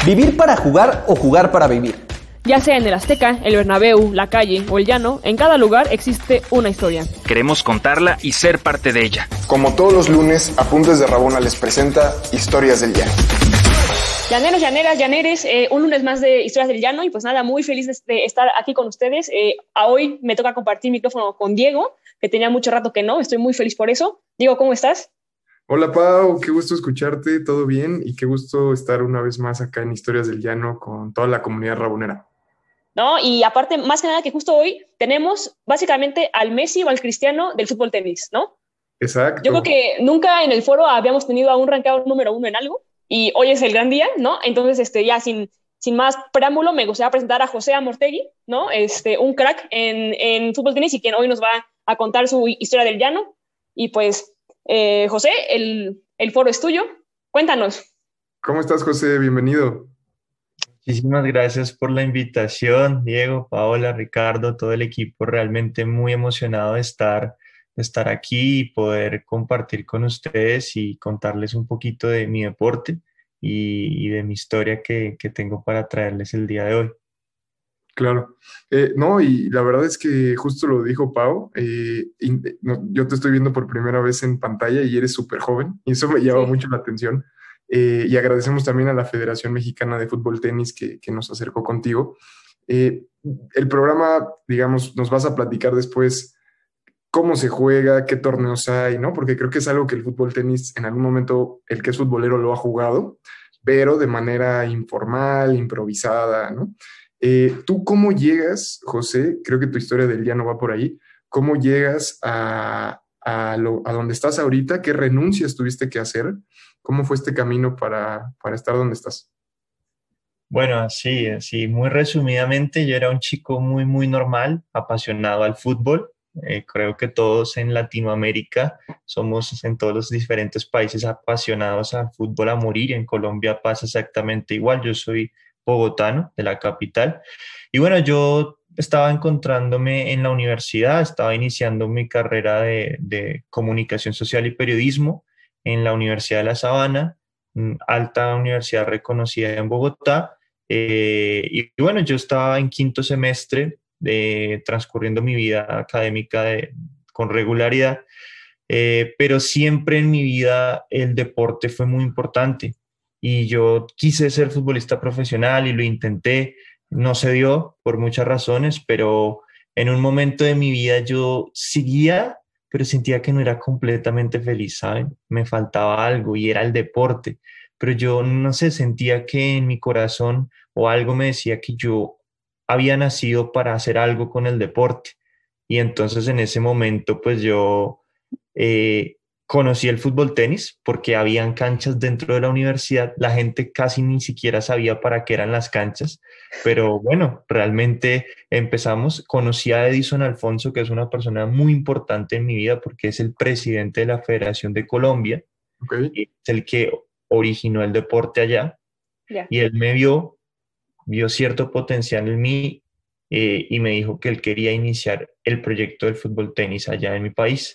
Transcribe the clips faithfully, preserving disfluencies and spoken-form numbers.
¿Vivir para jugar o jugar para vivir? Ya sea en el Azteca, el Bernabéu, la calle o el llano, en cada lugar existe una historia. Queremos contarla y ser parte de ella. Como todos los lunes, Apuntes de Rabona les presenta Historias del Llano. Llaneros, llaneras, llaneres, eh, un lunes más de Historias del Llano y pues nada, muy feliz de, de estar aquí con ustedes. Eh, a hoy me toca compartir micrófono con Diego, que tenía mucho rato que no, estoy muy feliz por eso. Diego, ¿cómo estás? Hola Pau, qué gusto escucharte, todo bien y qué gusto estar una vez más acá en Historias del Llano con toda la comunidad rabonera. ¿No? Y aparte, más que nada que justo hoy tenemos básicamente al Messi o al Cristiano del fútbol tenis, ¿no? Exacto. Yo creo que nunca en el foro habíamos tenido a un rankeado número uno en algo y hoy es el gran día, ¿no? Entonces, este, ya sin, sin más preámbulo, me gustaría presentar a José Amortegui, ¿no? Este, un crack en, en fútbol tenis y quien hoy nos va a contar su historia del llano. Y pues, eh, José, el, el foro es tuyo. Cuéntanos. ¿Cómo estás, José? Bienvenido. Muchísimas gracias por la invitación, Diego, Paola, Ricardo, todo el equipo. Realmente muy emocionado de estar, de estar aquí y poder compartir con ustedes y contarles un poquito de mi deporte y, y de mi historia que, que tengo para traerles el día de hoy. Claro. Eh, no, y la verdad es que justo lo dijo Pau. Eh, in, no, yo te estoy viendo por primera vez en pantalla y eres súper joven y eso me llama sí. mucho la atención. Eh, y agradecemos también a la Federación Mexicana de Fútbol Tenis que, que nos acercó contigo. Eh, el programa, digamos, nos vas a platicar después cómo se juega, qué torneos hay, ¿no? Porque creo que es algo que el fútbol tenis en algún momento, el que es futbolero lo ha jugado, pero de manera informal, improvisada, ¿no? Eh, ¿Tú cómo llegas, José? Creo que tu historia del llano va por ahí. ¿Cómo llegas a, a, lo, a donde estás ahorita? ¿Qué renuncias tuviste que hacer? ¿Cómo fue este camino para, para estar donde estás? Bueno, así, así, muy resumidamente, yo era un chico muy, muy normal, apasionado al fútbol. Eh, creo que todos en Latinoamérica somos, en todos los diferentes países, apasionados al fútbol a morir. En Colombia pasa exactamente igual. Yo soy bogotano, de la capital. Y bueno, yo estaba encontrándome en la universidad, estaba iniciando mi carrera de, de comunicación social y periodismo en la Universidad de La Sabana, alta universidad reconocida en Bogotá. Eh, y, y bueno, yo estaba en quinto semestre, de, transcurriendo mi vida académica de, con regularidad, eh, pero siempre en mi vida el deporte fue muy importante. Y yo quise ser futbolista profesional y lo intenté, no se dio por muchas razones, pero en un momento de mi vida yo seguía, pero sentía que no era completamente feliz, ¿saben? Me faltaba algo y era el deporte, pero yo no sé, sentía que en mi corazón o algo me decía que yo había nacido para hacer algo con el deporte. Y entonces en ese momento pues yo... Eh, conocí el fútbol tenis porque habían canchas dentro de la universidad, la gente casi ni siquiera sabía para qué eran las canchas, pero bueno, realmente empezamos. Conocí a Edison Alfonso, que es una persona muy importante en mi vida porque es el presidente de la Federación de Colombia, okay. Y es el que originó el deporte allá, yeah. Y él me vio, vio cierto potencial en mí eh, y me dijo que él quería iniciar el proyecto del fútbol tenis allá en mi país.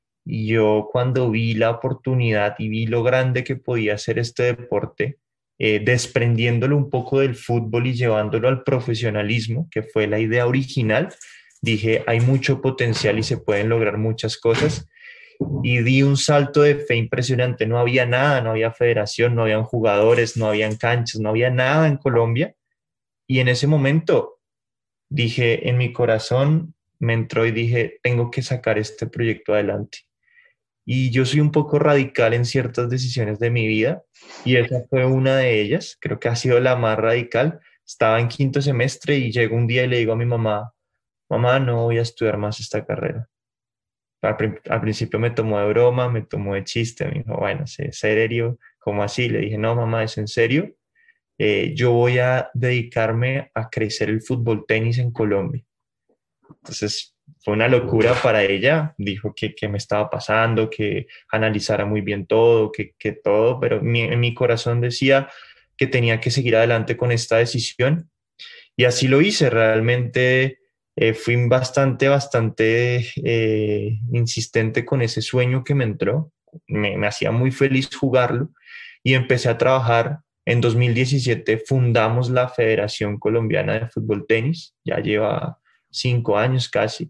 Y yo cuando vi la oportunidad y vi lo grande que podía ser este deporte, eh, desprendiéndolo un poco del fútbol y llevándolo al profesionalismo, que fue la idea original, dije, hay mucho potencial y se pueden lograr muchas cosas. Y di un salto de fe impresionante. No había nada, no había federación, no habían jugadores, no habían canchas, no había nada en Colombia. Y en ese momento dije, en mi corazón me entró y dije, tengo que sacar este proyecto adelante. Y yo soy un poco radical en ciertas decisiones de mi vida y esa fue una de ellas, creo que ha sido la más radical. Estaba en quinto semestre y llego un día y le digo a mi mamá, mamá, no voy a estudiar más esta carrera. Al, al principio me tomó de broma, me tomó de chiste, me dijo, bueno, ¿es serio? ¿Cómo así? Le dije, no, mamá, ¿es en serio? Eh, yo voy a dedicarme a crecer el fútbol tenis en Colombia. Entonces, fue una locura para ella, dijo que, que me estaba pasando, que analizara muy bien todo, que, que todo, pero mi, en mi corazón decía que tenía que seguir adelante con esta decisión y así lo hice. Realmente eh, fui bastante, bastante eh, insistente con ese sueño que me entró, me, me hacía muy feliz jugarlo y empecé a trabajar En dos mil diecisiete fundamos la Federación Colombiana de Fútbol Tenis, ya lleva cinco años casi.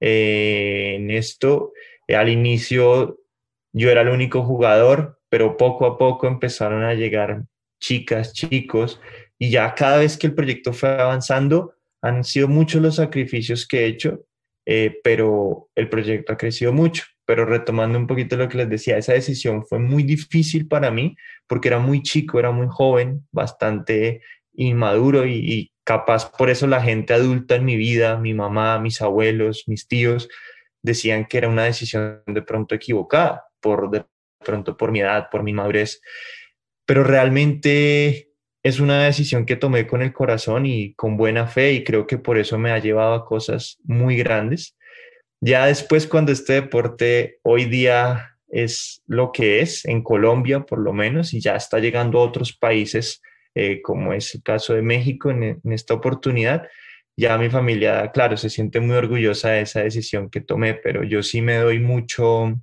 Eh, en esto, eh, al inicio yo era el único jugador, pero poco a poco empezaron a llegar chicas, chicos, y ya cada vez que el proyecto fue avanzando, han sido muchos los sacrificios que he hecho, eh, pero el proyecto ha crecido mucho. Pero retomando un poquito lo que les decía, esa decisión fue muy difícil para mí porque era muy chico, era muy joven, bastante inmaduro y, y capaz por eso la gente adulta en mi vida, mi mamá, mis abuelos, mis tíos, decían que era una decisión de pronto equivocada, por de pronto por mi edad, por mi madurez. Pero realmente es una decisión que tomé con el corazón y con buena fe y creo que por eso me ha llevado a cosas muy grandes. Ya después, cuando este deporte hoy día es lo que es, en Colombia por lo menos, y ya está llegando a otros países, eh, como es el caso de México en, en esta oportunidad, ya mi familia, claro, se siente muy orgullosa de esa decisión que tomé, pero yo sí me doy mucho,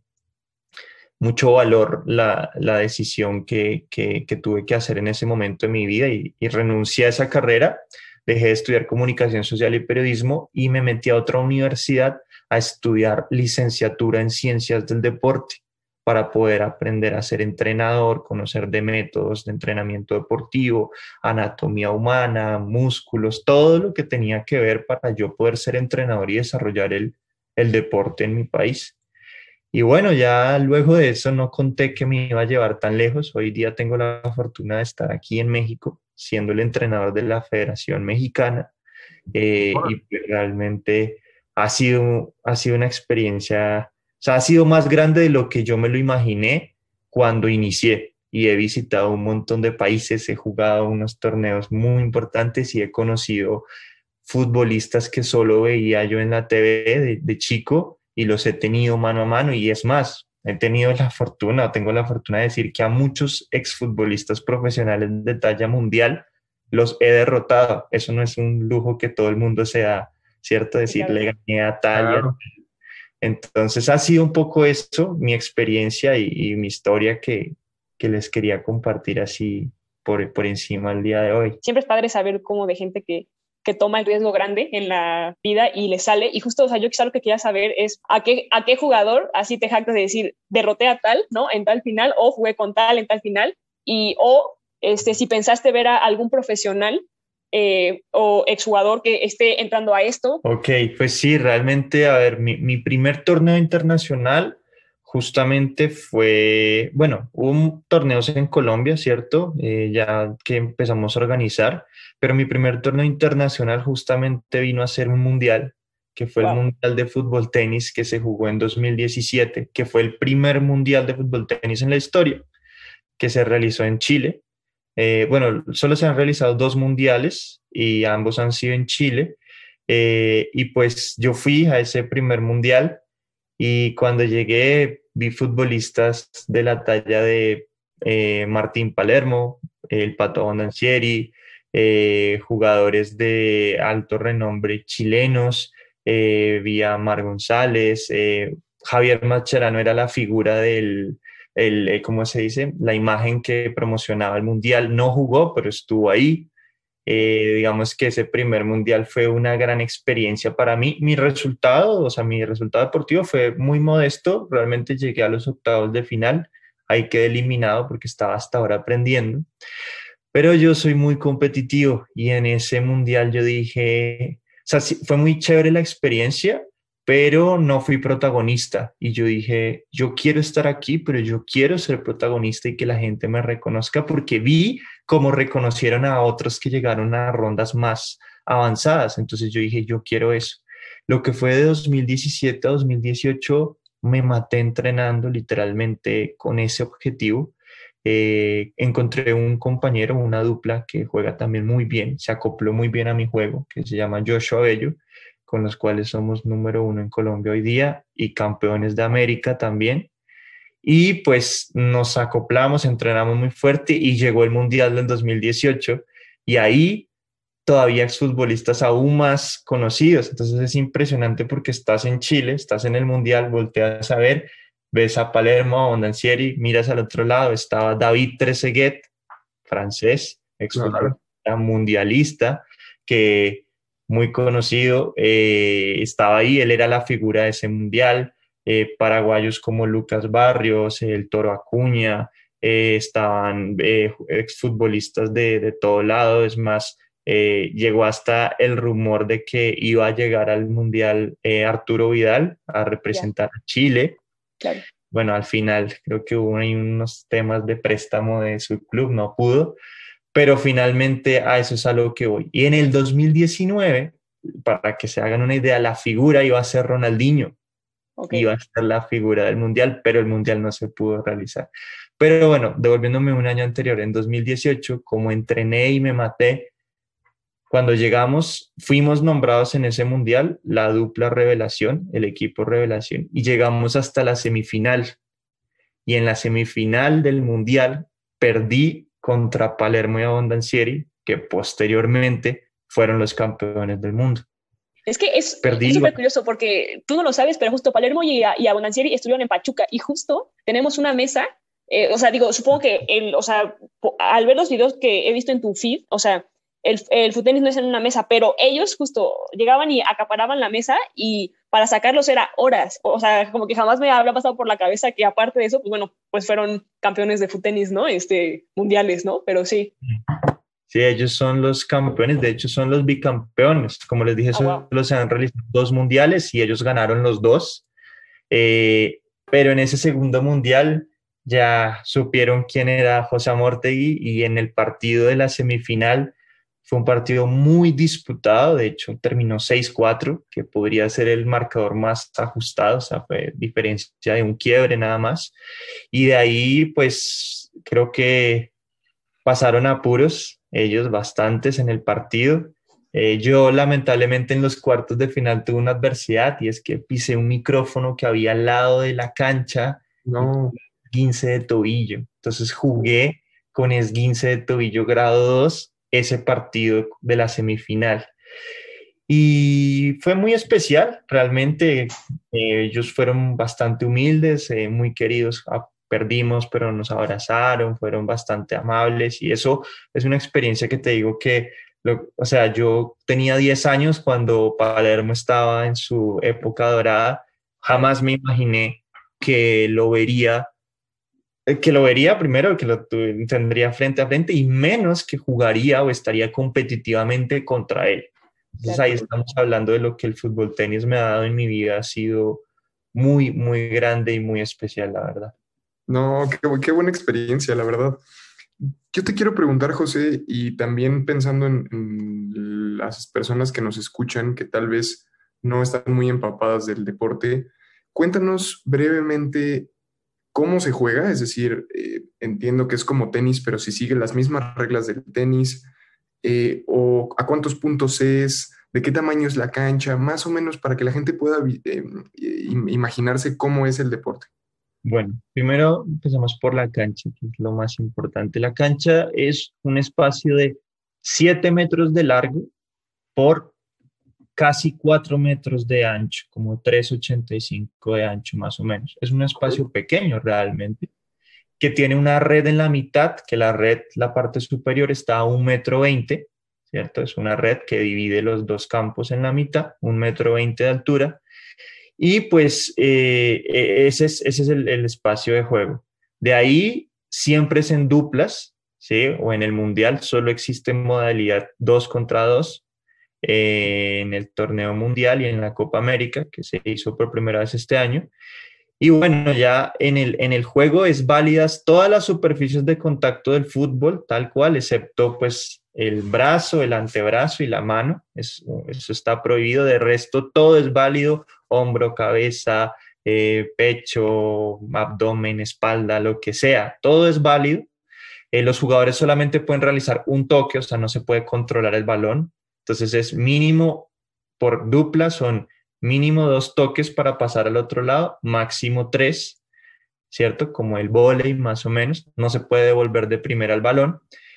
mucho valor la, la decisión que, que, que tuve que hacer en ese momento de mi vida y, y renuncié a esa carrera, dejé de estudiar comunicación social y periodismo y me metí a otra universidad a estudiar licenciatura en ciencias del deporte para poder aprender a ser entrenador, conocer de métodos de entrenamiento deportivo, anatomía humana, músculos, todo lo que tenía que ver para yo poder ser entrenador y desarrollar el, el deporte en mi país. Y bueno, ya luego de eso no conté que me iba a llevar tan lejos. Hoy día tengo la fortuna de estar aquí en México, siendo el entrenador de la Federación Mexicana. Eh, y realmente ha sido, ha sido una experiencia, o sea, ha sido más grande de lo que yo me lo imaginé cuando inicié. Y he visitado un montón de países, he jugado unos torneos muy importantes y he conocido futbolistas que solo veía yo en la T V de, de chico y los he tenido mano a mano. Y es más, he tenido la fortuna, tengo la fortuna de decir que a muchos exfutbolistas profesionales de talla mundial los he derrotado. Eso no es un lujo que todo el mundo se da, ¿cierto? Decir, claro, le gané a tal. Claro. Entonces ha sido un poco eso, mi experiencia y, y mi historia que, que les quería compartir así por, por encima el día de hoy. Siempre es padre saber cómo de gente que, que toma el riesgo grande en la vida y le sale. Y justo, o sea, yo quizá lo que quería saber es a qué, a qué jugador así te jactas de decir, derroté a tal, ¿no? En tal final, o jugué con tal en tal final, y o este, si pensaste ver a algún profesional eh, o exjugador que esté entrando a esto. Ok, pues sí, realmente, a ver, mi, mi primer torneo internacional justamente fue, bueno, hubo torneos en Colombia, ¿cierto? Eh, ya que empezamos a organizar, pero mi primer torneo internacional justamente vino a ser un mundial, que fue wow. el Mundial de Fútbol Tenis que se jugó en dos mil diecisiete, que fue el primer mundial de fútbol tenis en la historia, que se realizó en Chile. Eh, bueno, solo se han realizado dos mundiales y ambos han sido en Chile. Eh, y pues yo fui a ese primer mundial y cuando llegué vi futbolistas de la talla de eh, Martín Palermo, el Pato Abondancieri, eh, jugadores de alto renombre chilenos, eh, vi a Mar González, eh, Javier Mascherano era la figura del... El, ¿cómo se dice? La imagen que promocionaba el mundial. No jugó, pero estuvo ahí. Eh, digamos que ese primer mundial fue una gran experiencia para mí. Mi resultado, o sea, mi resultado deportivo fue muy modesto. Realmente llegué a los octavos de final. Ahí quedé eliminado porque estaba hasta ahora aprendiendo. Pero yo soy muy competitivo y en ese mundial yo dije, o sea, sí, fue muy chévere la experiencia, pero no fui protagonista y yo dije, yo quiero estar aquí, pero yo quiero ser protagonista y que la gente me reconozca porque vi cómo reconocieron a otros que llegaron a rondas más avanzadas, entonces yo dije, yo quiero eso. Lo que fue de dos mil diecisiete a dos mil dieciocho me maté entrenando literalmente con ese objetivo. Eh, encontré un compañero, una dupla que juega también muy bien, se acopló muy bien a mi juego, que se llama Joshua Bello, con los cuales somos número uno en Colombia hoy día y campeones de América también. Y pues nos acoplamos, entrenamos muy fuerte y llegó el Mundial del dos mil dieciocho y ahí todavía exfutbolistas aún más conocidos. Entonces es impresionante porque estás en Chile, estás en el Mundial, volteas a ver, ves a Palermo, a Abondancieri, miras al otro lado, estaba David Trezeguet, francés, exfutbolista Claro. mundialista, que muy conocido, eh, estaba ahí, él era la figura de ese mundial. Eh, paraguayos como Lucas Barrios, el Toro Acuña, eh, estaban eh, exfutbolistas de, de todo lado. Es más, eh, llegó hasta el rumor de que iba a llegar al mundial eh, Arturo Vidal a representar yeah. a Chile. Claro. Bueno, al final creo que hubo ahí unos temas de préstamo de su club, no pudo, pero finalmente a eso es a lo que voy. Y en el dos mil diecinueve, para que se hagan una idea, la figura iba a ser Ronaldinho. Okay. Iba a ser la figura del mundial, pero el mundial no se pudo realizar. Pero bueno, devolviéndome un año anterior, en dos mil dieciocho, como entrené y me maté, cuando llegamos, fuimos nombrados en ese mundial la dupla revelación, el equipo revelación, y llegamos hasta la semifinal. Y en la semifinal del mundial perdí contra Palermo y Abondancieri, que posteriormente fueron los campeones del mundo. Es que es súper curioso porque tú no lo sabes, pero justo Palermo y, y Abondancieri estuvieron en Pachuca y justo tenemos una mesa, eh, o sea, digo, supongo que el, o sea, al ver los videos que he visto en tu feed, o sea, el, el Futenis no es en una mesa, pero ellos justo llegaban y acaparaban la mesa y para sacarlos era horas, o sea, como que jamás me había pasado por la cabeza que aparte de eso, pues bueno, pues fueron campeones de Futenis, ¿no? Este, mundiales, ¿no? Pero sí. Sí, ellos son los campeones, de hecho son los bicampeones. Como les dije, oh, solo wow. se han realizado dos mundiales y ellos ganaron los dos. Eh, pero en ese segundo mundial ya supieron quién era José Amortegui y en el partido de la semifinal fue un partido muy disputado. De hecho, terminó seis cuatro, que podría ser el marcador más ajustado, o sea, fue diferencia de un quiebre nada más. Y de ahí, pues, creo que pasaron apuros ellos bastantes en el partido. Eh, yo lamentablemente en los cuartos de final tuve una adversidad y es que pisé un micrófono que había al lado de la cancha, no. esguince de tobillo. Entonces jugué con esguince de tobillo grado dos ese partido de la semifinal. Y fue muy especial, realmente eh, ellos fueron bastante humildes, eh, muy queridos. Perdimos, pero nos abrazaron, fueron bastante amables y eso es una experiencia que te digo que, lo, o sea, yo tenía diez años cuando Palermo estaba en su época dorada, jamás me imaginé que lo vería, que lo vería primero, que lo tendría frente a frente y menos que jugaría o estaría competitivamente contra él. Entonces ahí estamos hablando de lo que el fútbol tenis me ha dado en mi vida, ha sido muy, muy grande y muy especial, la verdad. No, qué, qué buena experiencia, la verdad. Yo te quiero preguntar, José, y también pensando en, en las personas que nos escuchan, que tal vez no están muy empapadas del deporte, cuéntanos brevemente cómo se juega, es decir, eh, entiendo que es como tenis, pero si sigue las mismas reglas del tenis, eh, o a cuántos puntos es, de qué tamaño es la cancha, más o menos para que la gente pueda eh, imaginarse cómo es el deporte. Bueno, primero empezamos por la cancha, que es lo más importante. La cancha es un espacio de siete metros de largo por casi cuatro metros de ancho, como tres ochenta y cinco de ancho más o menos. Es un espacio pequeño realmente, que tiene una red en la mitad, que la red, la parte superior está a un metro veinte, ¿cierto? Es una red que divide los dos campos en la mitad, un metro veinte de altura. Y pues eh, ese es, ese es el, el espacio de juego. De ahí siempre es en duplas, ¿sí? O en el mundial solo existe modalidad dos contra dos eh, en el torneo mundial y en la Copa América, que se hizo por primera vez este año. Y bueno, ya en el, en el juego es válidas todas las superficies de contacto del fútbol, tal cual, excepto pues el brazo, el antebrazo y la mano. Eso, eso está prohibido. De resto, todo es válido: hombro, cabeza, eh, pecho, abdomen, espalda, lo que sea. Todo es válido. Eh, los jugadores solamente pueden realizar un toque, o sea, no se puede controlar el balón. Entonces es mínimo, por dupla son mínimo dos toques para pasar al otro lado, máximo tres, ¿cierto? Como el vóley más o menos. No se puede devolver de primera al balón.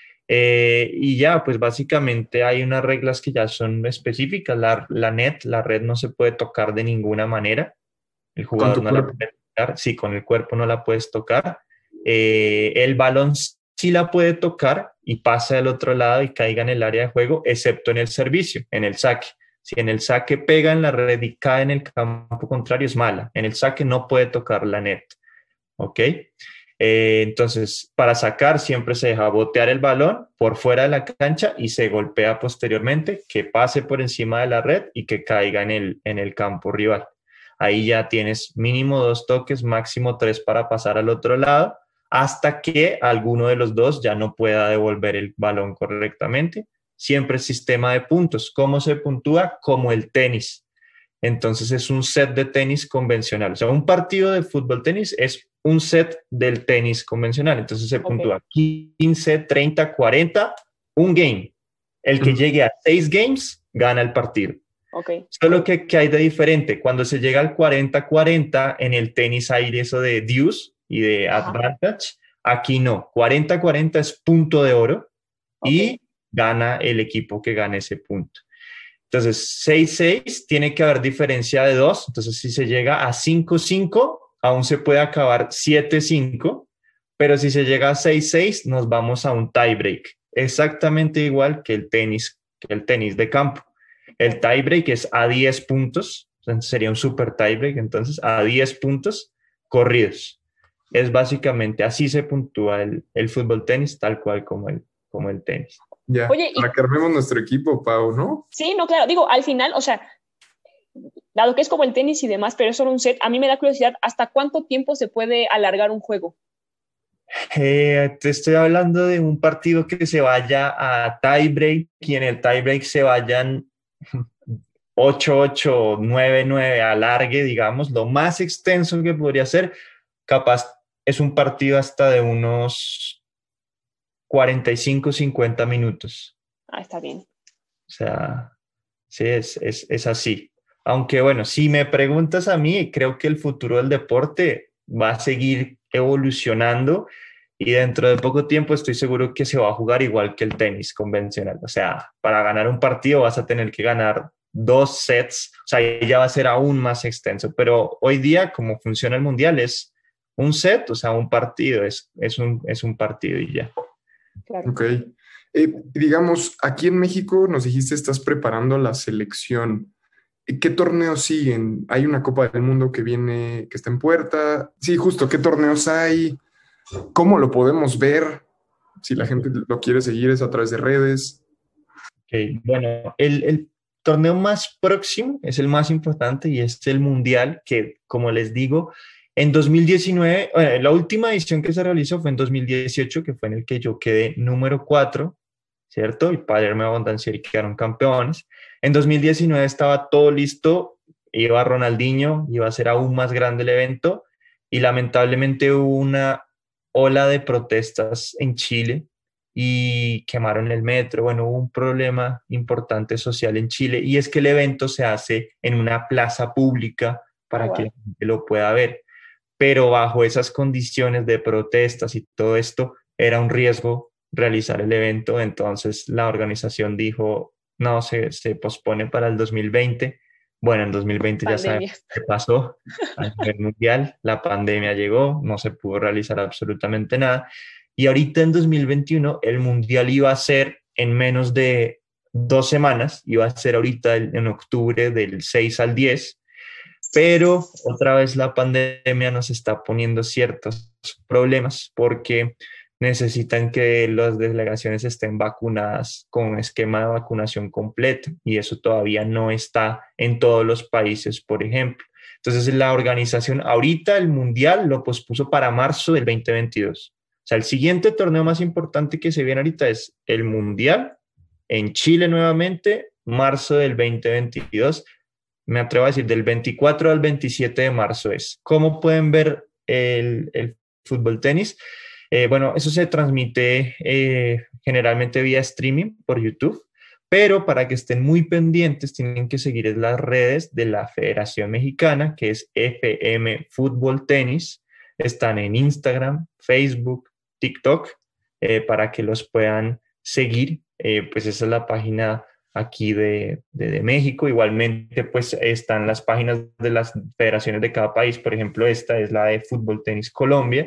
Eh, y ya, pues básicamente hay unas reglas que ya son específicas. La, la net, la red no se puede tocar de ninguna manera. El jugador no la puede tocar. Sí, con el cuerpo no la puedes tocar. Eh, el balón sí la puede tocar y pasa del otro lado y caiga en el área de juego, excepto en el servicio, en el saque. Si en el saque pega en la red y cae en el campo contrario, es mala. En el saque no puede tocar la net. ¿Ok? Eh, entonces, para sacar siempre se deja botear el balón por fuera de la cancha y se golpea posteriormente, que pase por encima de la red y que caiga en el, en el campo rival. Ahí ya tienes mínimo dos toques, máximo tres para pasar al otro lado, hasta que alguno de los dos ya no pueda devolver el balón correctamente. Siempre sistema de puntos. ¿Cómo se puntúa? Como el tenis. Entonces es un set de tenis convencional. O sea, un partido de fútbol tenis es un set del tenis convencional. Entonces se puntúa okay. quince, treinta, cuarenta, un game. El que uh-huh. llegue a seis games gana el partido. Okay. Solo que, que hay de diferente. Cuando se llega al cuarenta cuarenta, en el tenis hay eso de deuce y de uh-huh. advantage. Aquí no. cuarenta cuarenta es punto de oro okay. y gana el equipo que gane ese punto. Entonces, seis seis tiene que haber diferencia de dos. Entonces, si se llega a cinco cinco, aún se puede acabar siete cinco, pero si se llega a seis seis, nos vamos a un tiebreak. Exactamente igual que el tenis, que el tenis de campo. El tiebreak es a diez puntos, entonces sería un super tiebreak, entonces a diez puntos corridos. Es básicamente así se puntúa el, el fútbol tenis, tal cual como el, como el tenis. Ya, Oye, para y... que armemos nuestro equipo, Pau, ¿no? Sí, no, claro, digo, al final, o sea, dado que es como el tenis y demás, pero es solo un set, a mí me da curiosidad, ¿hasta cuánto tiempo se puede alargar un juego? Eh, te estoy hablando de un partido que se vaya a tiebreak y en el tiebreak se vayan ocho ocho, nueve nueve, alargue, digamos, lo más extenso que podría ser, capaz es un partido hasta de unos cuarenta y cinco, cincuenta minutos. Ah, está bien. O sea, sí, es, es, es así. Aunque bueno, si me preguntas a mí, creo que el futuro del deporte va a seguir evolucionando y dentro de poco tiempo estoy seguro que se va a jugar igual que el tenis convencional. O sea, para ganar un partido vas a tener que ganar dos sets, o sea, ya va a ser aún más extenso. Pero hoy día, como funciona el mundial, es un set, o sea, un partido, es, es, un, es un partido y ya. Claro. Ok. Eh, digamos, aquí en México nos dijiste estás preparando la selección. ¿Qué torneos siguen? ¿Hay una Copa del Mundo que viene, que está en puerta? Sí, justo, ¿qué torneos hay? ¿Cómo lo podemos ver? Si la gente lo quiere seguir, es a través de redes. Okay. Bueno, el, el torneo más próximo es el más importante y es el Mundial, que como les digo, en dos mil diecinueve, bueno, la última edición que se realizó fue en dos mil dieciocho, que fue en el que yo quedé número cuatro, ¿cierto? Y Palermo y Abondancieri quedaron campeones. En dos mil diecinueve estaba todo listo, iba Ronaldinho, iba a ser aún más grande el evento, y lamentablemente hubo una ola de protestas en Chile y quemaron el metro. Bueno, hubo un problema importante social en Chile, y es que el evento se hace en una plaza pública para que la gente lo pueda ver. Pero bajo esas condiciones de protestas y todo esto, era un riesgo realizar el evento. Entonces la organización dijo, no, se, se pospone para el dos mil veinte. Bueno, en dos mil veinte pandemia. Ya sabemos qué pasó a nivel mundial. La pandemia llegó, no se pudo realizar absolutamente nada. Y ahorita en dos mil veintiuno el mundial iba a ser en menos de dos semanas, iba a ser ahorita en octubre del seis al diez. Pero otra vez la pandemia nos está poniendo ciertos problemas porque necesitan que las delegaciones estén vacunadas con un esquema de vacunación completo y eso todavía no está en todos los países, por ejemplo. Entonces la organización ahorita el mundial lo pospuso para marzo del veinte veintidós. O sea, el siguiente torneo más importante que se viene ahorita es el mundial en Chile nuevamente, marzo del veinte veintidós. Me atrevo a decir, del veinticuatro al veintisiete de marzo es. ¿Cómo pueden ver el, el fútbol tenis? Eh, bueno, eso se transmite eh, generalmente vía streaming por YouTube, pero para que estén muy pendientes tienen que seguir las redes de la Federación Mexicana, que es F M Fútbol Tenis. Están en Instagram, Facebook, TikTok, eh, para que los puedan seguir. Eh, pues esa es la página aquí de, de, de México. Igualmente pues están las páginas de las federaciones de cada país. Por ejemplo, esta es la de Fútbol Tenis Colombia,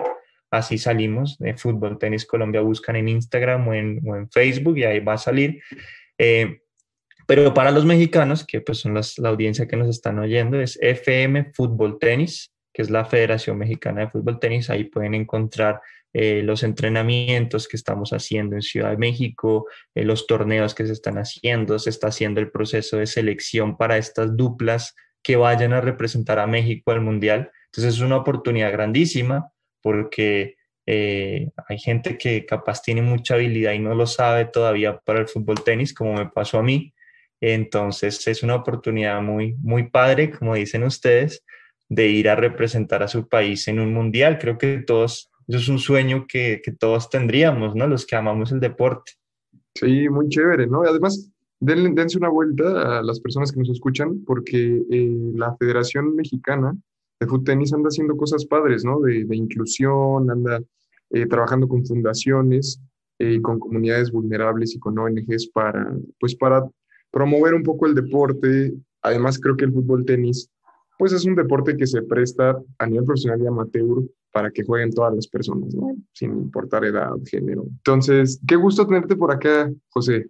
así salimos, de Fútbol Tenis Colombia, buscan en Instagram o en, o en Facebook y ahí va a salir. Eh, pero para los mexicanos, que pues son las, la audiencia que nos están oyendo, es F M Fútbol Tenis, que es la Federación Mexicana de Fútbol Tenis. Ahí pueden encontrar eh, los entrenamientos que estamos haciendo en Ciudad de México, eh, los torneos que se están haciendo, se está haciendo el proceso de selección para estas duplas que vayan a representar a México al Mundial. Entonces es una oportunidad grandísima porque eh, hay gente que capaz tiene mucha habilidad y no lo sabe todavía para el fútbol tenis, como me pasó a mí. Entonces es una oportunidad muy, muy padre, como dicen ustedes, de ir a representar a su país en un mundial. Creo que todos, eso es un sueño que, que todos tendríamos, ¿no? Los que amamos el deporte. Sí, muy chévere, ¿no? Además, den, dense una vuelta a las personas que nos escuchan, porque eh, la Federación Mexicana de Fútbol Tenis anda haciendo cosas padres, ¿no? De, de inclusión, anda eh, trabajando con fundaciones y eh, con comunidades vulnerables y con O N Ges para, pues para promover un poco el deporte. Además, creo que el fútbol tenis, pues es un deporte que se presta a nivel profesional y amateur para que jueguen todas las personas, ¿no? Sin importar edad, género. Entonces, qué gusto tenerte por acá, José.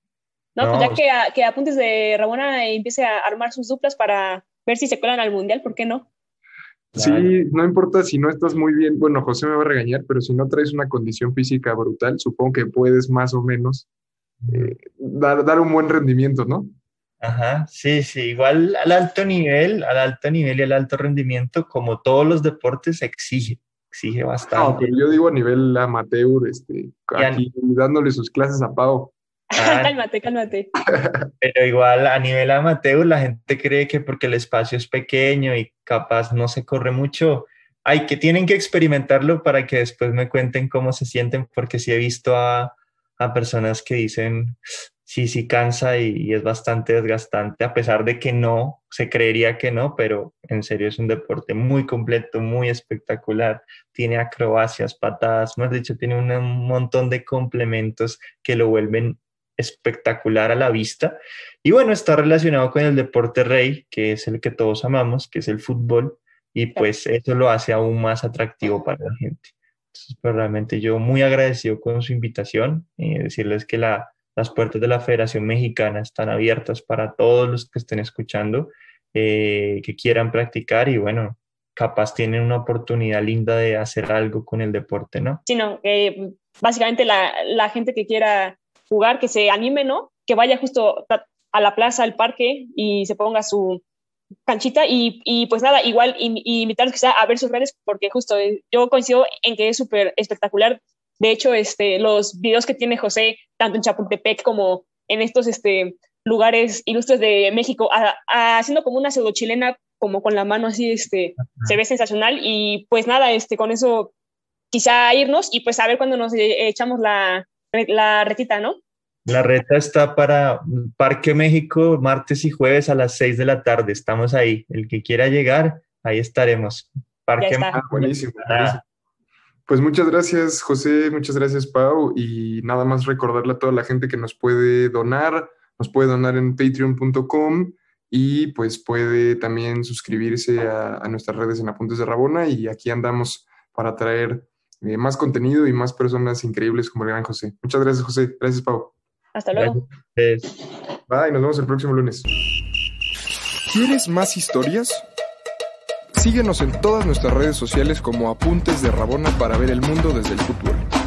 No, pues ya que, a, que Apuntes de Rabona empiece a armar sus duplas para ver si se cuelan al Mundial, ¿por qué no? Sí, no importa si no estás muy bien. Bueno, José me va a regañar, pero si no traes una condición física brutal, supongo que puedes más o menos eh, dar, dar un buen rendimiento, ¿no? Ajá, sí, sí, igual al alto nivel, al alto nivel y al alto rendimiento, como todos los deportes, exige, exige bastante. No, pero yo digo a nivel amateur, este, aquí dándole sus clases a Pau. Ah, cálmate, cálmate. Pero igual a nivel amateur la gente cree que porque el espacio es pequeño y capaz no se corre mucho, hay que tienen que experimentarlo para que después me cuenten cómo se sienten, porque sí he visto a, a personas que dicen sí, sí cansa y, y es bastante desgastante, a pesar de que no, se creería que no, pero en serio es un deporte muy completo, muy espectacular, tiene acrobacias, patadas, más dicho, tiene un, un montón de complementos que lo vuelven espectacular a la vista. Y bueno, está relacionado con el deporte rey, que es el que todos amamos, que es el fútbol, y pues eso lo hace aún más atractivo para la gente. Entonces, pues realmente yo muy agradecido con su invitación, y decirles que la, las puertas de la Federación Mexicana están abiertas para todos los que estén escuchando, eh, que quieran practicar y bueno, capaz tienen una oportunidad linda de hacer algo con el deporte, ¿no? Sí, no, eh, básicamente la, la gente que quiera jugar, que se anime, ¿no? Que vaya justo a la plaza, al parque y se ponga su canchita y, y pues nada, igual invitarlos quizá a ver sus redes porque justo yo coincido en que es súper espectacular. De hecho, este, los videos que tiene José, tanto en Chapultepec como en estos este, lugares ilustres de México, a, a, haciendo como una pseudo chilena, como con la mano así, este, se ve sensacional y pues nada, este, con eso quizá irnos y pues a ver cuándo nos echamos la la retita, ¿no? La reta está para Parque México, martes y jueves a las seis de la tarde. Estamos ahí. El que quiera llegar, ahí estaremos. Parque México. Ah, buenísimo, buenísimo. Pues muchas gracias, José. Muchas gracias, Pau. Y nada más recordarle a toda la gente que nos puede donar. Nos puede donar en patreon punto com y pues puede también suscribirse a, a nuestras redes en Apuntes de Rabona. Y aquí andamos para traer Eh, más contenido y más personas increíbles como el gran José. Muchas gracias, José. Gracias, Pau. Hasta luego. Gracias. Bye, nos vemos el próximo lunes. ¿Quieres más historias? Síguenos en todas nuestras redes sociales como Apuntes de Rabona para ver el mundo desde el fútbol.